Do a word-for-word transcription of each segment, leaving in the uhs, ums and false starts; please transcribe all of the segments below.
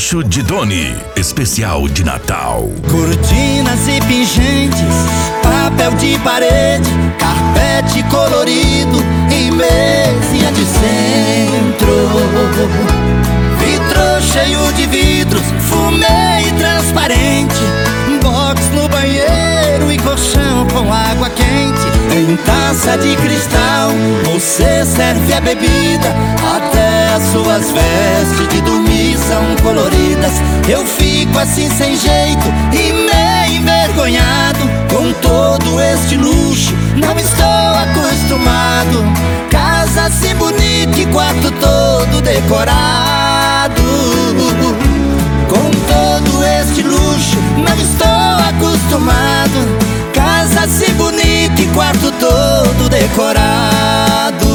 Rancho de Doni, especial de Natal. Cortinas e pingentes, papel de parede, carpete colorido e mesinha de centro. Vitro cheio de vidros, fumê transparente, box no banheiro e colchão com água quente. Em taça de cristal, você serve a bebida, até as suas vestes de dormir são coloridas. Eu fico assim sem jeito e meio envergonhado com todo este luxo, não estou acostumado. Casa assim bonita e quarto todo decorado. Com todo este luxo, não estou acostumado. Casa assim bonita e quarto todo decorado.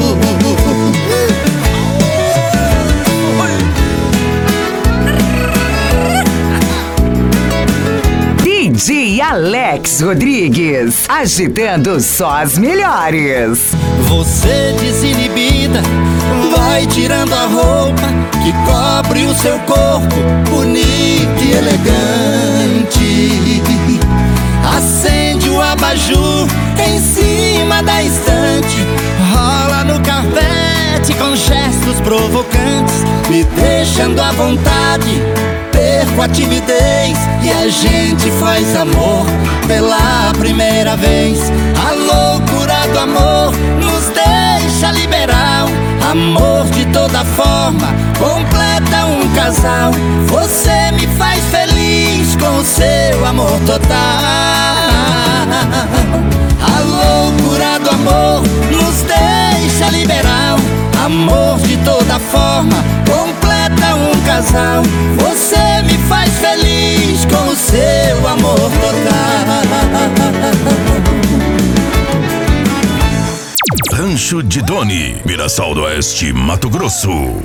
D J Alex Rodrigues, agitando só as melhores. Você desinibida, vai tirando a roupa que cobre o seu corpo, bonito e elegante. Acende o abajur em cima da estante, rola no carpete com gestos provocantes, me deixando à vontade. Perco a timidez e a gente faz amor pela primeira vez. A loucura do amor nos deixa liberal. Amor de toda forma completa um casal. Você me faz feliz com o seu amor total. A loucura do amor nos deixa liberal. Amor de toda forma completa um casal. Você me faz feliz com o seu amor total. Rancho de Doni, Mirassol do Oeste, Mato Grosso.